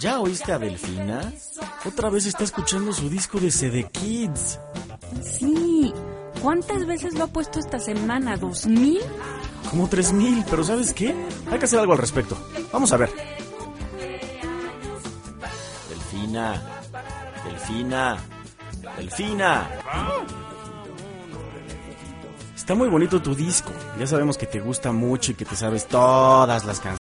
¿Ya oíste a Delfina? Otra vez está escuchando su disco de CD Kids. Sí. ¿Cuántas veces lo ha puesto esta semana? ¿2000? Como 3000, pero ¿sabes qué? Hay que hacer algo al respecto. Vamos a ver. Delfina. Delfina. Delfina. Está muy bonito tu disco. Ya sabemos que te gusta mucho y que te sabes todas las canciones.